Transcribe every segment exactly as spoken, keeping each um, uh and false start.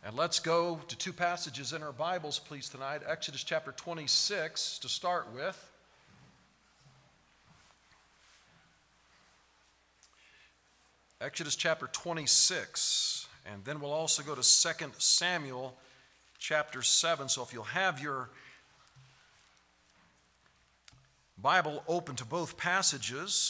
And let's go to two passages in our Bibles, please, tonight. Exodus chapter twenty-six to start with. Exodus chapter twenty-six. And then we'll also go to Second Samuel chapter seven. So if you'll have your Bible open to both passages.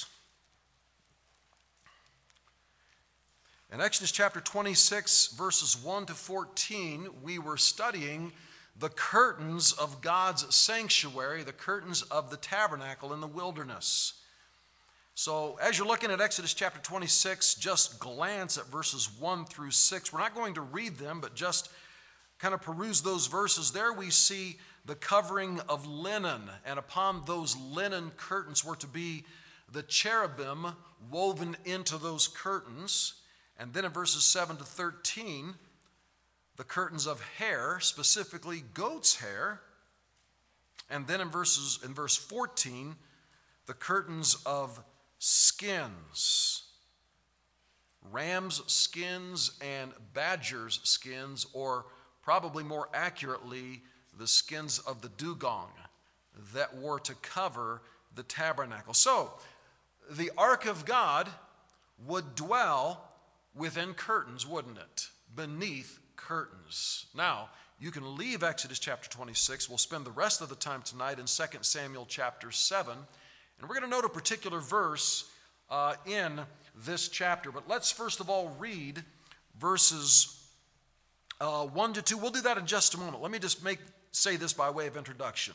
In Exodus chapter twenty-six, verses one to fourteen, we were studying the curtains of God's sanctuary, the curtains of the tabernacle in the wilderness. So as you're looking at Exodus chapter twenty-six, just glance at verses one through six. We're not going to read them, but just kind of peruse those verses. There we see the covering of linen, and upon those linen curtains were to be the cherubim woven into those curtains. And then in verses seven to thirteen, the curtains of hair, specifically goat's hair. And then in verses in verse fourteen, the curtains of skins. Ram's skins and badger's skins, or probably more accurately, the skins of the dugong that were to cover the tabernacle. So, the ark of God would dwell within curtains, wouldn't it? Beneath curtains. Now, you can leave Exodus chapter twenty-six. We'll spend the rest of the time tonight in Second Samuel chapter seven. And we're going to note a particular verse uh, in this chapter. But let's first of all read verses uh, one to two. We'll do that in just a moment. Let me just make say this by way of introduction.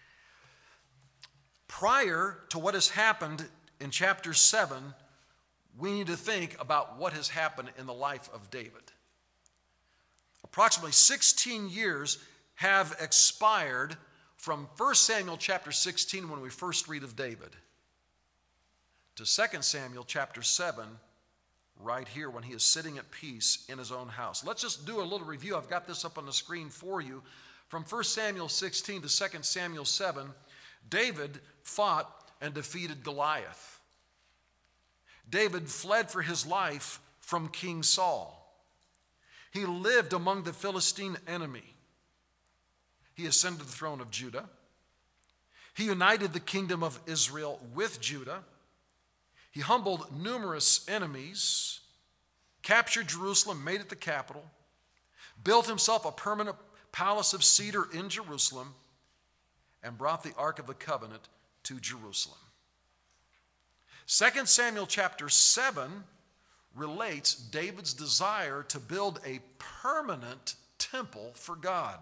Prior to what has happened in chapter seven, we need to think about what has happened in the life of David. Approximately sixteen years have expired from First Samuel chapter sixteen, when we first read of David, to Second Samuel chapter seven, right here when he is sitting at peace in his own house. Let's just do a little review. I've got this up on the screen for you. From First Samuel sixteen to Second Samuel seven, David fought and defeated Goliath. David fled for his life from King Saul. He lived among the Philistine enemy. He ascended the throne of Judah. He united the kingdom of Israel with Judah. He humbled numerous enemies, captured Jerusalem, made it the capital, built himself a permanent palace of cedar in Jerusalem, and brought the Ark of the Covenant to Jerusalem. Second Samuel chapter seven relates David's desire to build a permanent temple for God.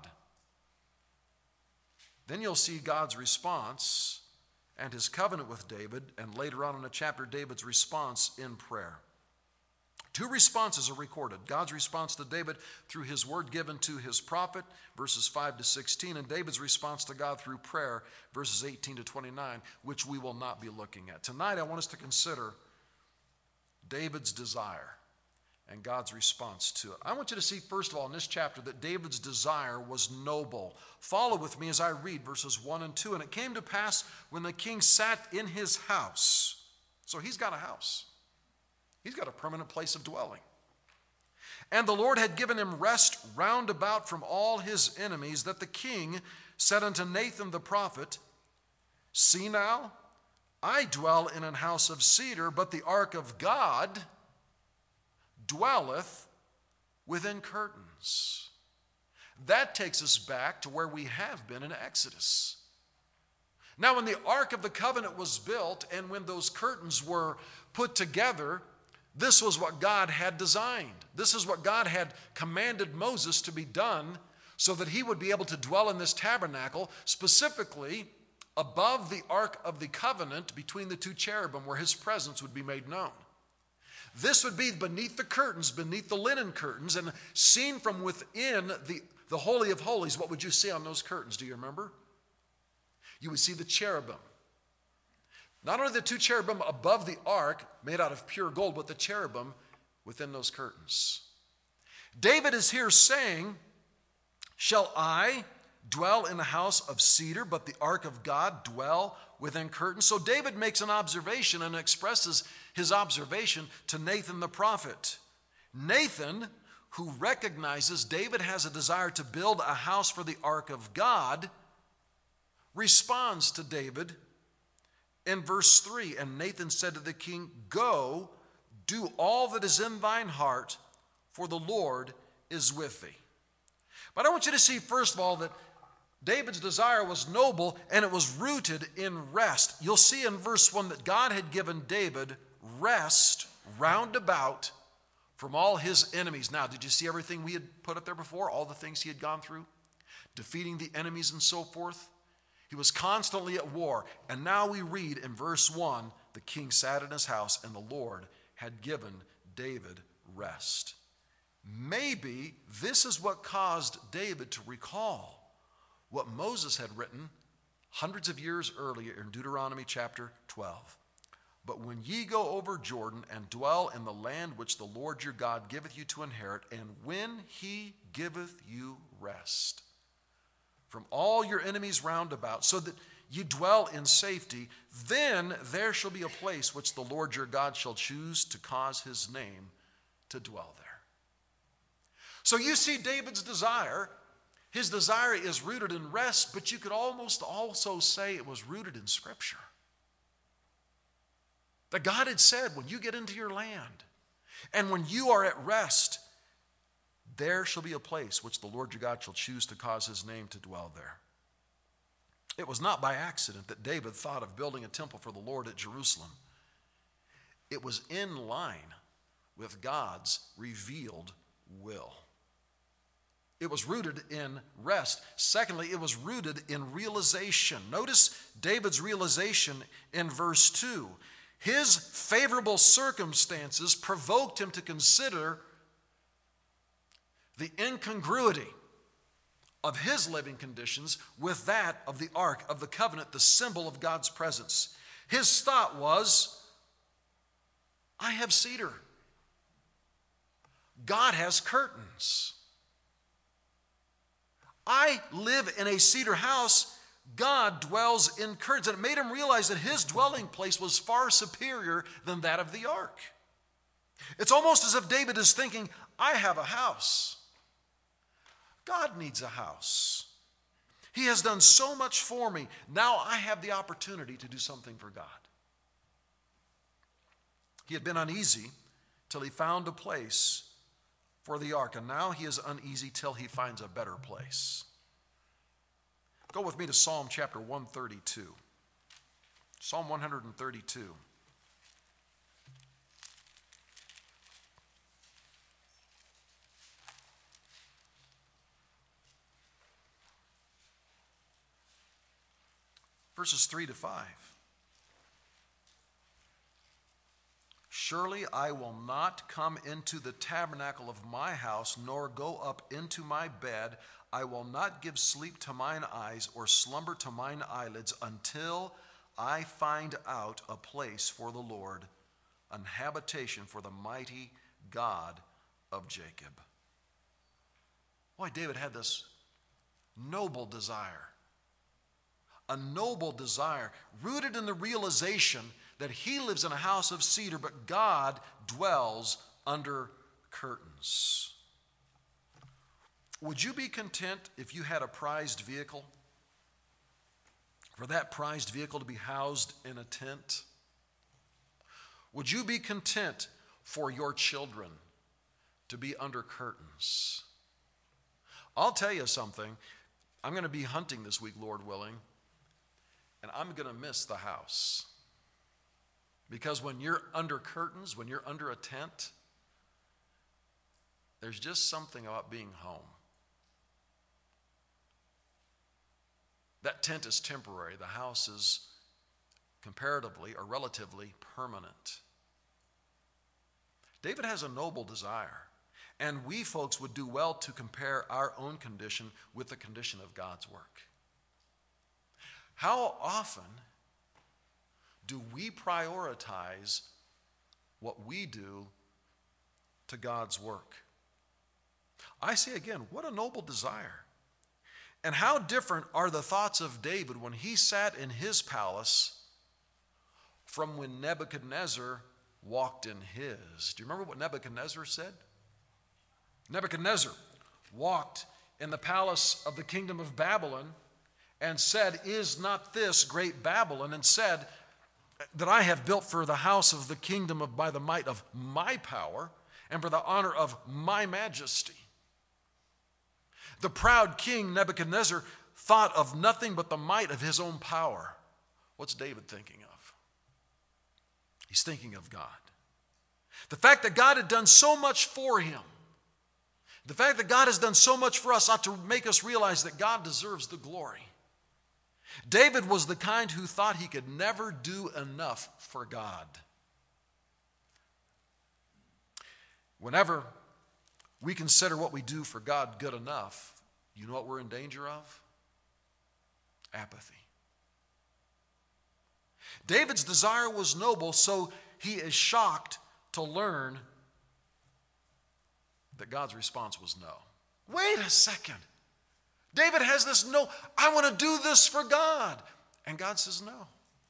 Then you'll see God's response and his covenant with David, and later on in the chapter, David's response in prayer. Two responses are recorded. God's response to David through his word given to his prophet, verses five to sixteen, and David's response to God through prayer, verses eighteen to twenty-nine, which we will not be looking at. Tonight, I want us to consider David's desire and God's response to it. I want you to see, first of all, in this chapter, that David's desire was noble. Follow with me as I read verses one and two. And it came to pass when the king sat in his house. So he's got a house. He's got a permanent place of dwelling. And the Lord had given him rest round about from all his enemies, that the king said unto Nathan the prophet, See now, I dwell in an house of cedar, but the ark of God dwelleth within curtains. That takes us back to where we have been in Exodus. Now, when the Ark of the Covenant was built and when those curtains were put together, this was what God had designed. This is what God had commanded Moses to be done so that he would be able to dwell in this tabernacle, specifically above the Ark of the Covenant between the two cherubim, where his presence would be made known. This would be beneath the curtains, beneath the linen curtains, and seen from within the, the Holy of Holies. What would you see on those curtains? Do you remember? You would see the cherubim. Not only the two cherubim above the ark, made out of pure gold, but the cherubim within those curtains. David is here saying, Shall I dwell in a house of cedar, but the ark of God dwell within curtains? So David makes an observation and expresses his observation to Nathan the prophet. Nathan, who recognizes David has a desire to build a house for the ark of God, responds to David in verse three. And Nathan said to the king, "Go, do all that is in thine heart, for the Lord is with thee." But I want you to see, first of all, that David's desire was noble and it was rooted in rest. You'll see in verse one that God had given David rest round about from all his enemies. Now, did you see everything we had put up there before? All the things he had gone through? Defeating the enemies and so forth? He was constantly at war. And now we read in verse one, the king sat in his house and the Lord had given David rest. Maybe this is what caused David to recall what Moses had written hundreds of years earlier in Deuteronomy chapter twelve. "But when ye go over Jordan and dwell in the land which the Lord your God giveth you to inherit, and when he giveth you rest from all your enemies round about, so that ye dwell in safety, then there shall be a place which the Lord your God shall choose to cause his name to dwell there." So you see David's desire. His desire is rooted in rest, but you could almost also say it was rooted in Scripture. That God had said, when you get into your land and when you are at rest, there shall be a place which the Lord your God shall choose to cause his name to dwell there. It was not by accident that David thought of building a temple for the Lord at Jerusalem. It was in line with God's revealed will. It was rooted in rest. Secondly, it was rooted in realization. Notice David's realization in verse two. His favorable circumstances provoked him to consider the incongruity of his living conditions with that of the Ark of the Covenant, the symbol of God's presence. His thought was, I have cedar. God has curtains. I live in a cedar house. God dwells in curtains. And it made him realize that his dwelling place was far superior than that of the ark. It's almost as if David is thinking, I have a house. God needs a house. He has done so much for me. Now I have the opportunity to do something for God. He had been uneasy till he found a place for the ark, and now he is uneasy till he finds a better place. Go with me to Psalm chapter one thirty-two. Psalm one thirty-two. Verses three to five. Surely I will not come into the tabernacle of my house, nor go up into my bed. I will not give sleep to mine eyes, or slumber to mine eyelids, until I find out a place for the Lord, an habitation for the mighty God of Jacob. Boy, David had this noble desire. A noble desire, rooted in the realization that he lives in a house of cedar, but God dwells under curtains. Would you be content if you had a prized vehicle? For that prized vehicle to be housed in a tent? Would you be content for your children to be under curtains? I'll tell you something. I'm going to be hunting this week, Lord willing, and I'm going to miss the house. Because when you're under curtains, when you're under a tent, there's just something about being home. That tent is temporary. The house is comparatively or relatively permanent. David has a noble desire, and we folks would do well to compare our own condition with the condition of God's work. How often do we prioritize what we do to God's work? I say again, what a noble desire. And how different are the thoughts of David when he sat in his palace from when Nebuchadnezzar walked in his. Do you remember what Nebuchadnezzar said? Nebuchadnezzar walked in the palace of the kingdom of Babylon and said, "Is not this great Babylon?" and said, "That I have built for the house of the kingdom of by the might of my power and for the honor of my majesty." The proud king Nebuchadnezzar thought of nothing but the might of his own power. What's David thinking of? He's thinking of God. The fact that God had done so much for him, the fact that God has done so much for us ought to make us realize that God deserves the glory. David was the kind who thought he could never do enough for God. Whenever we consider what we do for God good enough, you know what we're in danger of? Apathy. David's desire was noble, so he is shocked to learn that God's response was no. Wait a second. David has this no, I want to do this for God. And God says no.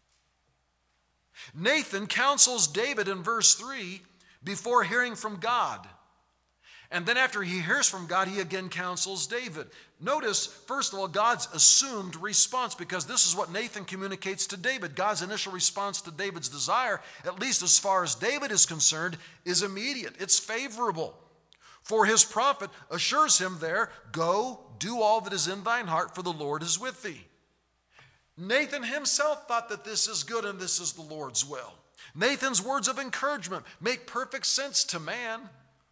Nathan counsels David in verse three before hearing from God. And then after he hears from God, he again counsels David. Notice, first of all, God's assumed response, because this is what Nathan communicates to David. God's initial response to David's desire, at least as far as David is concerned, is immediate. It's favorable. For his prophet assures him there, "Go, do all that is in thine heart, for the Lord is with thee." Nathan himself thought that this is good and this is the Lord's will. Nathan's words of encouragement make perfect sense to man.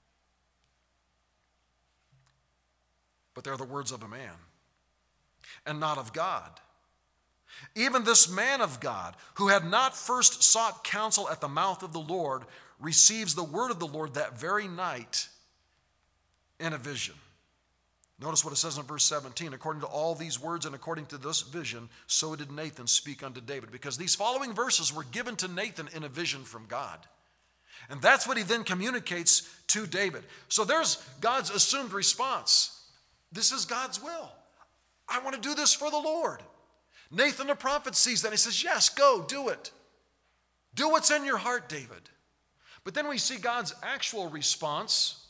But they're the words of a man and not of God. Even this man of God, who had not first sought counsel at the mouth of the Lord, receives the word of the Lord that very night in a vision. Notice what it says in verse seventeen. According to all these words and according to this vision, so did Nathan speak unto David. Because these following verses were given to Nathan in a vision from God. And that's what he then communicates to David. So there's God's assumed response. This is God's will. I want to do this for the Lord. Nathan the prophet sees that. He says, yes, go, do it. Do what's in your heart, David. But then we see God's actual response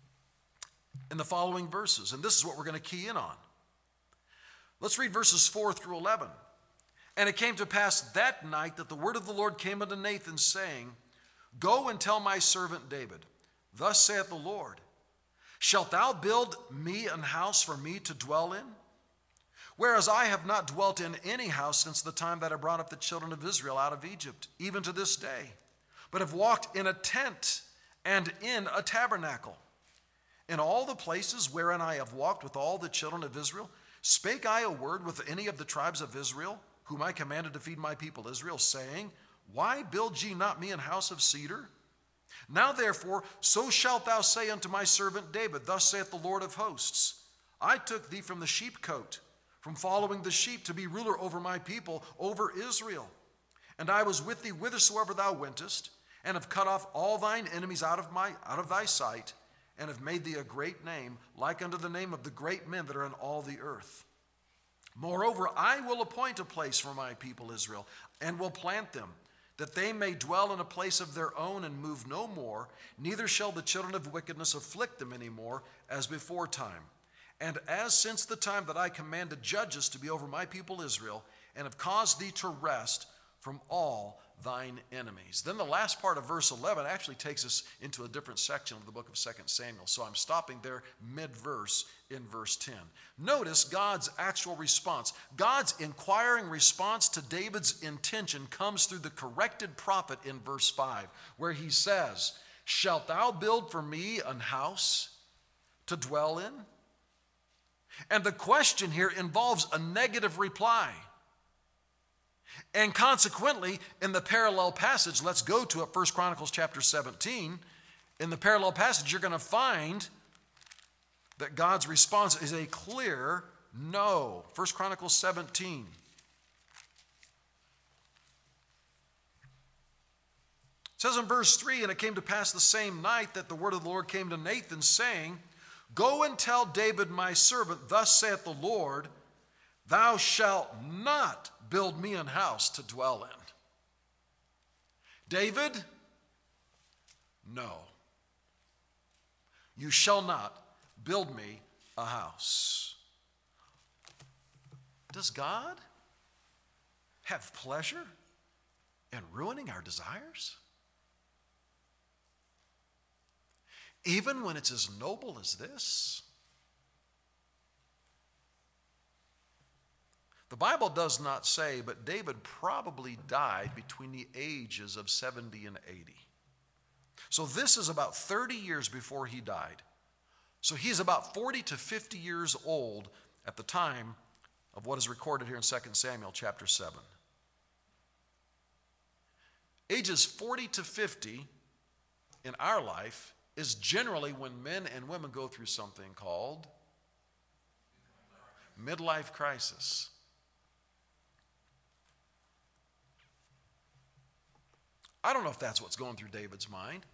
in the following verses. And this is what we're going to key in on. Let's read verses four through eleven. And it came to pass that night that the word of the Lord came unto Nathan, saying, Go and tell my servant David, Thus saith the Lord, Shalt thou build me an house for me to dwell in? Whereas I have not dwelt in any house since the time that I brought up the children of Israel out of Egypt, even to this day, but have walked in a tent and in a tabernacle. In all the places wherein I have walked with all the children of Israel, spake I a word with any of the tribes of Israel, whom I commanded to feed my people Israel, saying, Why build ye not me an house of cedar? Now therefore, so shalt thou say unto my servant David, Thus saith the Lord of hosts, I took thee from the sheepcote, from following the sheep, to be ruler over my people, over Israel. And I was with thee whithersoever thou wentest, and have cut off all thine enemies out of my out of thy sight, and have made thee a great name, like unto the name of the great men that are in all the earth. Moreover, I will appoint a place for my people Israel, and will plant them, that they may dwell in a place of their own and move no more, neither shall the children of wickedness afflict them any more, as before time. And as since the time that I commanded judges to be over my people Israel, and have caused thee to rest from all thine enemies. Then the last part of verse eleven actually takes us into a different section of the book of Second Samuel. So I'm stopping there mid-verse in verse ten. Notice God's actual response. God's inquiring response to David's intention comes through the corrected prophet in verse five, where he says, Shalt thou build for me an house to dwell in? And the question here involves a negative reply. And consequently, in the parallel passage, let's go to it, First Chronicles chapter seventeen. In the parallel passage, you're going to find that God's response is a clear no. First Chronicles seventeen. It says in verse three, And it came to pass the same night that the word of the Lord came to Nathan, saying, Go and tell David my servant, Thus saith the Lord, Thou shalt not build me an house to dwell in. David, no. You shall not build me a house. Does God have pleasure in ruining our desires? Even when it's as noble as this? The Bible does not say, but David probably died between the ages of seventy and eighty. So this is about thirty years before he died. So he's about forty to fifty years old at the time of what is recorded here in Second Samuel chapter seven. Ages forty to fifty in our life is generally when men and women go through something called midlife crisis. I don't know if that's what's going through David's mind.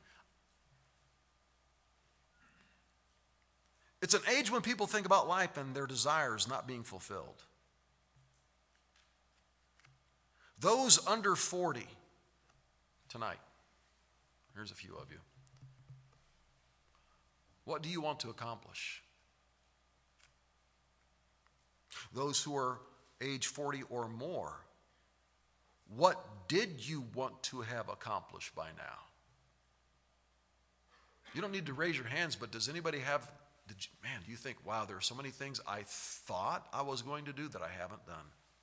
It's an age when people think about life and their desires not being fulfilled. Those under forty tonight, here's a few of you. What do you want to accomplish? Those who are age forty or more, what did you want to have accomplished by now? You don't need to raise your hands, but does anybody have, did you, man, do you think, wow, there are so many things I thought I was going to do that I haven't done?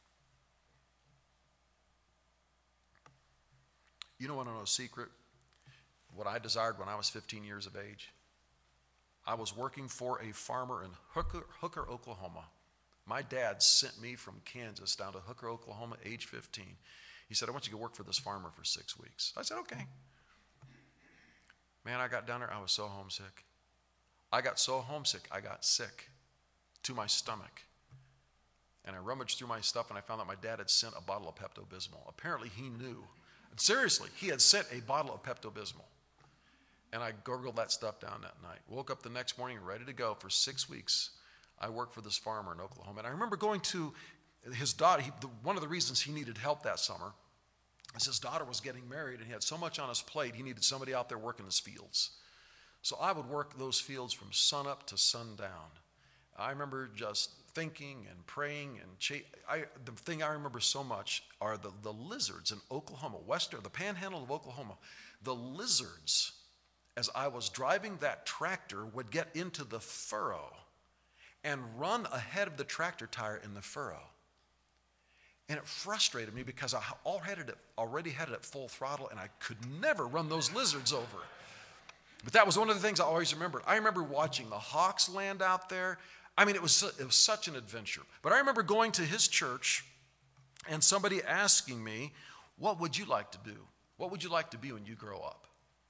You don't want to know a secret? What I desired when I was fifteen years of age? I was working for a farmer in Hooker, Hooker, Oklahoma. My dad sent me from Kansas down to Hooker, Oklahoma, age fifteen. He said, I want you to go work for this farmer for six weeks. I said, okay. Man, I got down there, I was so homesick. I got so homesick, I got sick to my stomach. And I rummaged through my stuff and I found out my dad had sent a bottle of Pepto-Bismol. Apparently he knew. Seriously, he had sent a bottle of Pepto-Bismol. And I gurgled that stuff down that night. Woke up the next morning ready to go. For six weeks, I worked for this farmer in Oklahoma. And I remember going to his daughter. He, the, one of the reasons he needed help that summer is his daughter was getting married and he had so much on his plate, he needed somebody out there working his fields. So I would work those fields from sun up to sundown. I remember just thinking and praying and cha- I, the thing I remember so much are the, the lizards in Oklahoma, western, the panhandle of Oklahoma. The lizards, as I was driving that tractor, would get into the furrow and run ahead of the tractor tire in the furrow. And it frustrated me because I already had it, already had it at full throttle and I could never run those lizards over. But that was one of the things I always remembered. I remember watching the hawks land out there. I mean, it was, it was such an adventure. But I remember going to his church and somebody asking me, what would you like to do? What would you like to be when you grow up?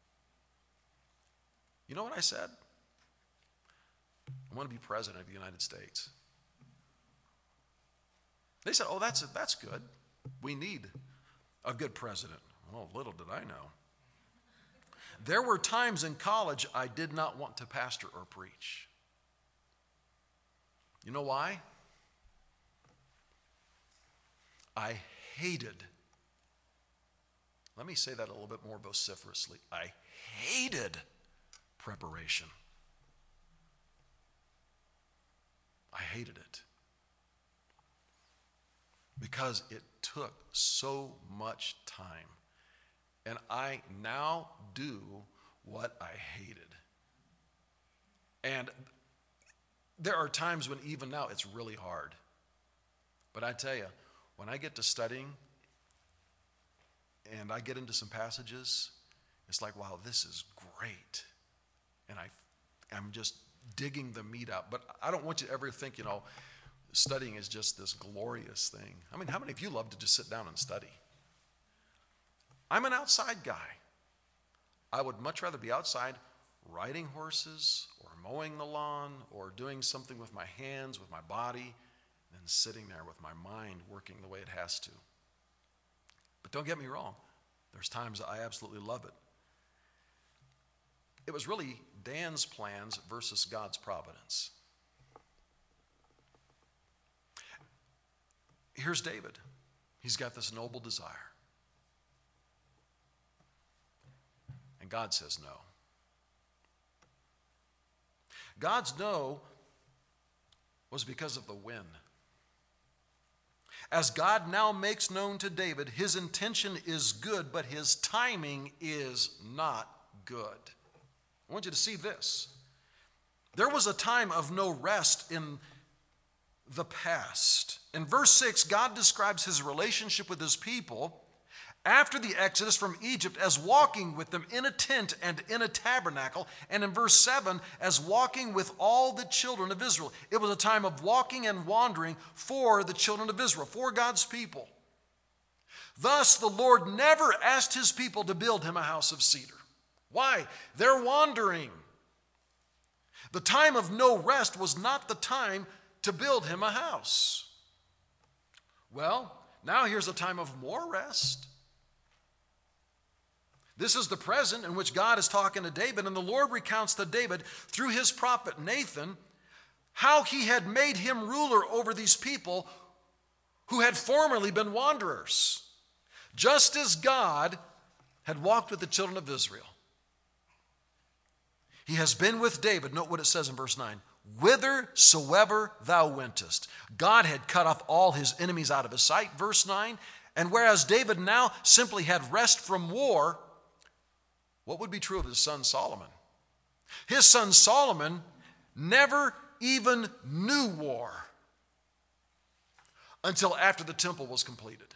You know what I said? I want to be president of the United States. They said, oh, that's, that's good. We need a good president. Oh, little did I know. There were times in college I did not want to pastor or preach. You know why? I hated, let me say that a little bit more vociferously, I hated preparation. I hated it. Because it took so much time. And I now do what I hated. And there are times when even now it's really hard. But I tell you, when I get to studying and I get into some passages, it's like, wow, this is great. And I, I'm just digging the meat out. But I don't want you to ever think, you know, studying is just this glorious thing. I mean, how many of you love to just sit down and study? I'm an outside guy. I would much rather be outside riding horses or mowing the lawn or doing something with my hands, with my body, than sitting there with my mind working the way it has to. But don't get me wrong. There's times I absolutely love it. It was really Dan's plans versus God's providence. Here's David. He's got this noble desire. And God says no. God's no was because of the when. As God now makes known to David, his intention is good, but his timing is not good. I want you to see this. There was a time of no rest in the past. In verse six, God describes his relationship with his people after the exodus from Egypt as walking with them in a tent and in a tabernacle, and in verse seven, as walking with all the children of Israel. It was a time of walking and wandering for the children of Israel, for God's people. Thus, the Lord never asked his people to build him a house of cedar. Why? They're wandering. The time of no rest was not the time to build him a house. Well, now here's a time of more rest. This is the present in which God is talking to David, and the Lord recounts to David through his prophet Nathan how he had made him ruler over these people who had formerly been wanderers, just as God had walked with the children of Israel. He has been with David. Note what it says in verse nine. Whithersoever thou wentest. God had cut off all his enemies out of his sight, verse nine. And whereas David now simply had rest from war, what would be true of his son Solomon? His son Solomon never even knew war until after the temple was completed.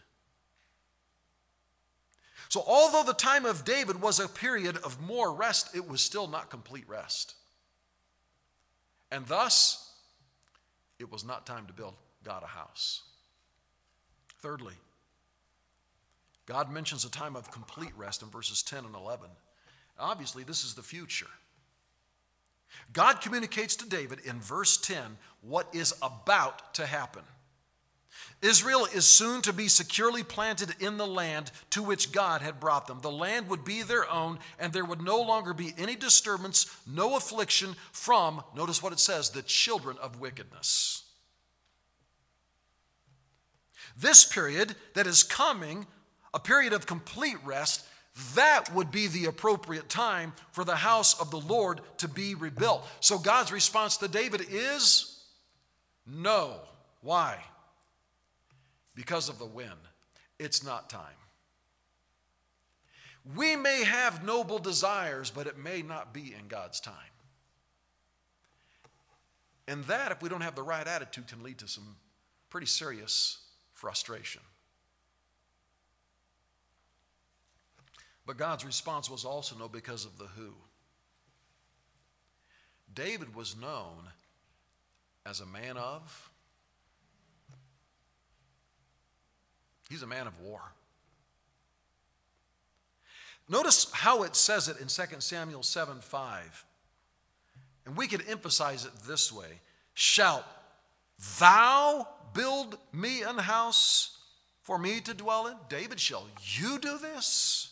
So although the time of David was a period of more rest, it was still not complete rest. And thus, it was not time to build God a house. Thirdly, God mentions a time of complete rest in verses ten and eleven. Obviously, this is the future. God communicates to David in verse ten what is about to happen. Israel is soon to be securely planted in the land to which God had brought them. The land would be their own, and there would no longer be any disturbance, no affliction from, notice what it says, the children of wickedness. This period that is coming, a period of complete rest, that would be the appropriate time for the house of the Lord to be rebuilt. So God's response to David is no. Why? Because of the when. It's not time. We may have noble desires, but it may not be in God's time. And that, if we don't have the right attitude, can lead to some pretty serious frustration. But God's response was also no because of the who. David was known as a man of, he's a man of war. Notice how it says it in Second Samuel seven five. And we could emphasize it this way. Shalt thou build me an house for me to dwell in? David, shall you do this?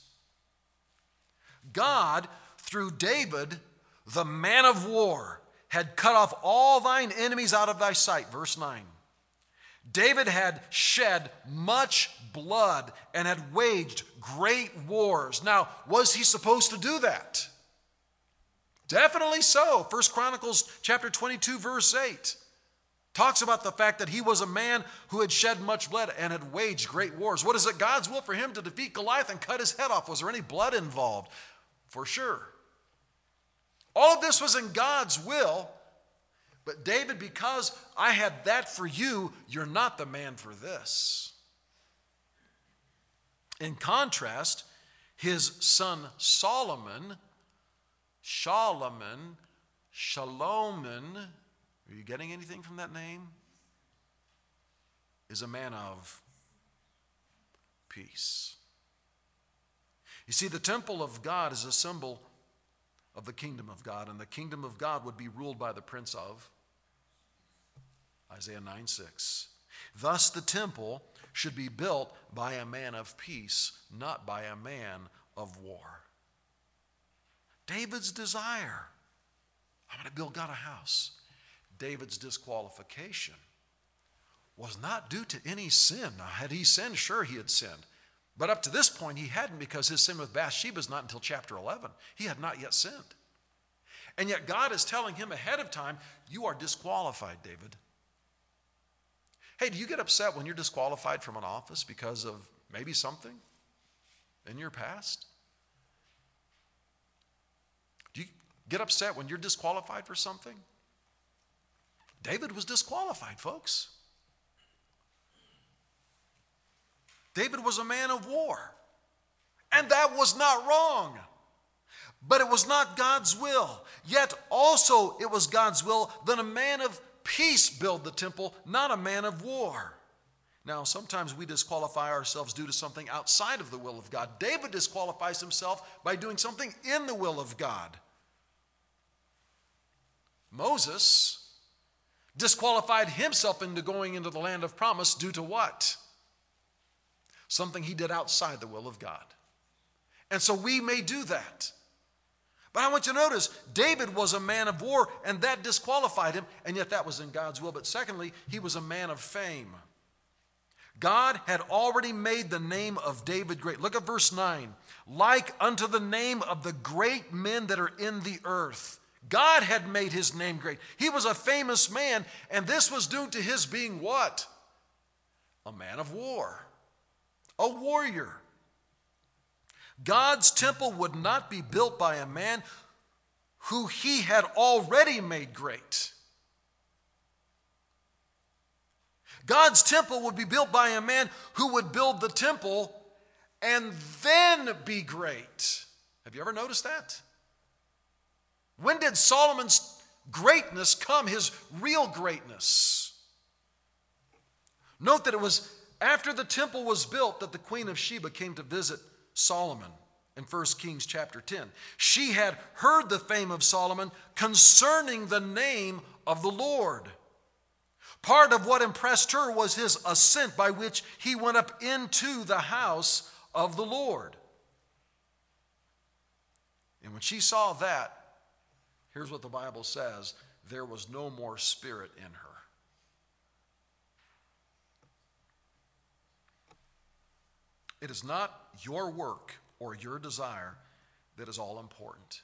God, through David, the man of war, had cut off all thine enemies out of thy sight. Verse nine. David had shed much blood and had waged great wars. Now, was he supposed to do that? Definitely so. First Chronicles chapter twenty-two, verse eight talks about the fact that he was a man who had shed much blood and had waged great wars. What is it? God's will for him to defeat Goliath and cut his head off. Was there any blood involved? For sure. All of this was in God's will. But David, because I had that for you, you're not the man for this. In contrast, his son Solomon, Solomon, Shaloman, are you getting anything from that name? Is a man of peace. You see, the temple of God is a symbol of the kingdom of God, and the kingdom of God would be ruled by the prince of Isaiah nine six. Thus the temple should be built by a man of peace, not by a man of war. David's desire, I'm going to build God a house. David's disqualification was not due to any sin. Now, had he sinned? Sure, he had sinned. But up to this point, he hadn't, because his sin with Bathsheba is not until chapter eleven. He had not yet sinned. And yet God is telling him ahead of time, you are disqualified, David. Hey, do you get upset when you're disqualified from an office because of maybe something in your past? Do you get upset when you're disqualified for something? David was disqualified, folks. David was a man of war. And that was not wrong. But it was not God's will. Yet also it was God's will that a man of peace build the temple, not a man of war. Now, sometimes we disqualify ourselves due to something outside of the will of God. David disqualifies himself by doing something in the will of God. Moses disqualified himself into going into the land of promise due to what? Something he did outside the will of God. And so we may do that. But I want you to notice, David was a man of war, and that disqualified him, and yet that was in God's will. But secondly, he was a man of fame. God had already made the name of David great. Look at verse nine. Like unto the name of the great men that are in the earth. God had made his name great. He was a famous man, and this was due to his being what? A man of war. A warrior. God's temple would not be built by a man who he had already made great. God's temple would be built by a man who would build the temple and then be great. Have you ever noticed that? When did Solomon's greatness come, his real greatness? Note that it was after the temple was built that the Queen of Sheba came to visit Solomon in First Kings chapter ten. She had heard the fame of Solomon concerning the name of the Lord. Part of what impressed her was his ascent by which he went up into the house of the Lord. And when she saw that, here's what the Bible says, there was no more spirit in her. It is not your work or your desire that is all important,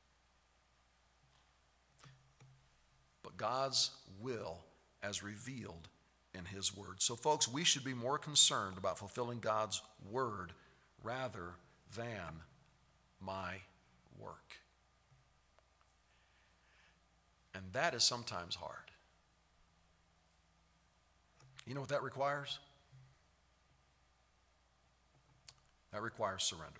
but God's will as revealed in his word. So folks, we should be more concerned about fulfilling God's word rather than my work. And that is sometimes hard. You know what that requires? That requires surrender.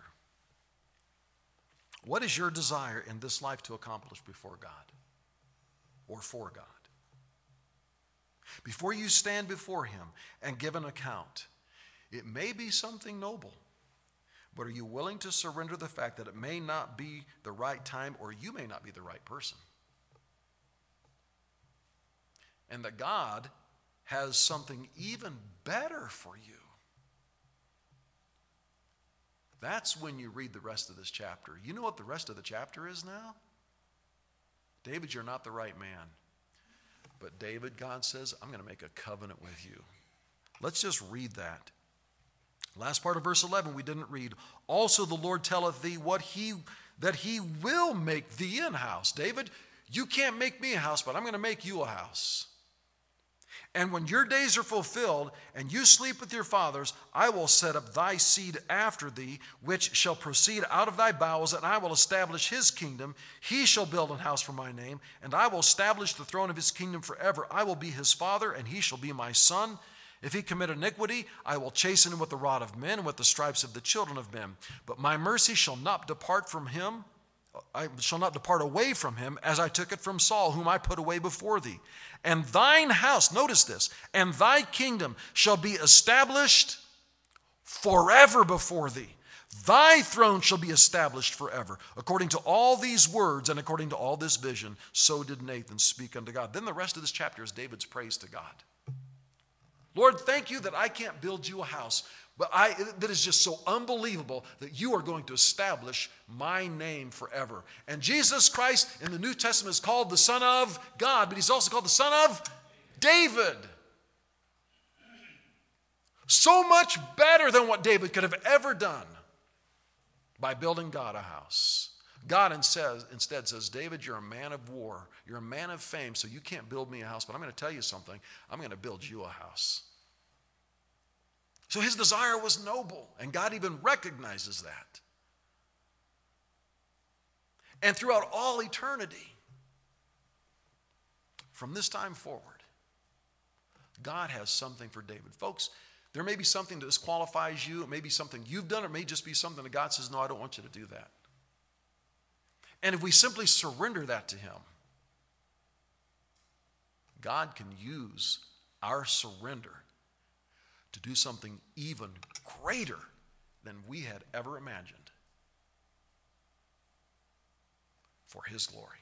What is your desire in this life to accomplish before God or for God? Before you stand before him and give an account, it may be something noble, but are you willing to surrender the fact that it may not be the right time or you may not be the right person? And that God has something even better for you. That's when you read the rest of this chapter. You know what the rest of the chapter is now? David, you're not the right man. But David, God says, I'm going to make a covenant with you. Let's just read that. Last part of verse eleven we didn't read. Also the Lord telleth thee what he that he will make thee an house. David, you can't make me a house, but I'm going to make you a house. And when your days are fulfilled, and you sleep with your fathers, I will set up thy seed after thee, which shall proceed out of thy bowels, and I will establish his kingdom. He shall build an house for my name, and I will establish the throne of his kingdom forever. I will be his father, and he shall be my son. If he commit iniquity, I will chasten him with the rod of men, and with the stripes of the children of men. But my mercy shall not depart from him, I shall not depart away from him, as I took it from Saul, whom I put away before thee. And thine house, notice this, and thy kingdom shall be established forever before thee. Thy throne shall be established forever. According to all these words and according to all this vision, so did Nathan speak unto God. Then the rest of this chapter is David's praise to God. Lord, thank you that I can't build you a house, but I, that is just so unbelievable that you are going to establish my name forever. And Jesus Christ in the New Testament is called the Son of God, but he's also called the Son of David. So much better than what David could have ever done by building God a house. God instead, instead says, David, you're a man of war. You're a man of fame, so you can't build me a house. But I'm going to tell you something. I'm going to build you a house. So his desire was noble, and God even recognizes that. And throughout all eternity, from this time forward, God has something for David. Folks, there may be something that disqualifies you. It may be something you've done. It may just be something that God says, no, I don't want you to do that. And if we simply surrender that to him, God can use our surrender to do something even greater than we had ever imagined for his glory.